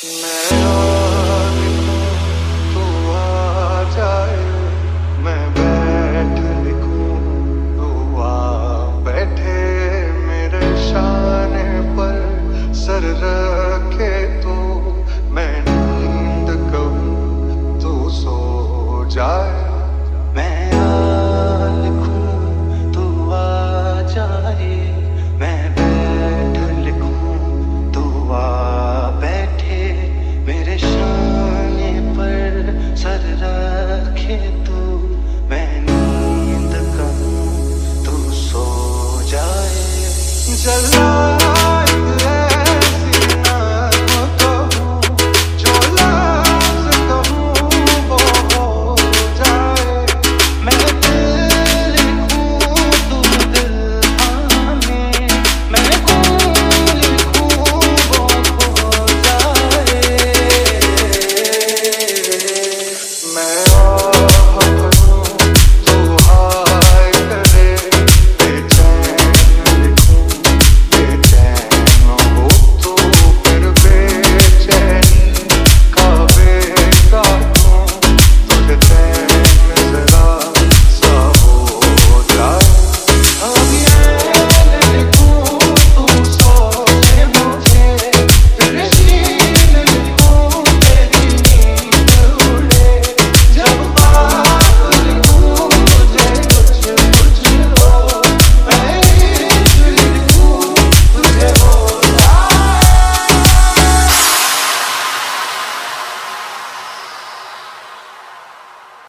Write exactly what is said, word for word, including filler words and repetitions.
मैं आ लिखूं तू आ जाए, मैं बैठ लिखूं तू आ बैठे, मेरे शाने पर सर रखे तू, मैं नींद कहूं तू सो जाए। मैं आ लिखूं तू आ जाए, मैं बैठ लिखूं तू आ बैठे, मेरे शाने पर सर रखे तू, मैं नींद कहूं तू सो जाए। जला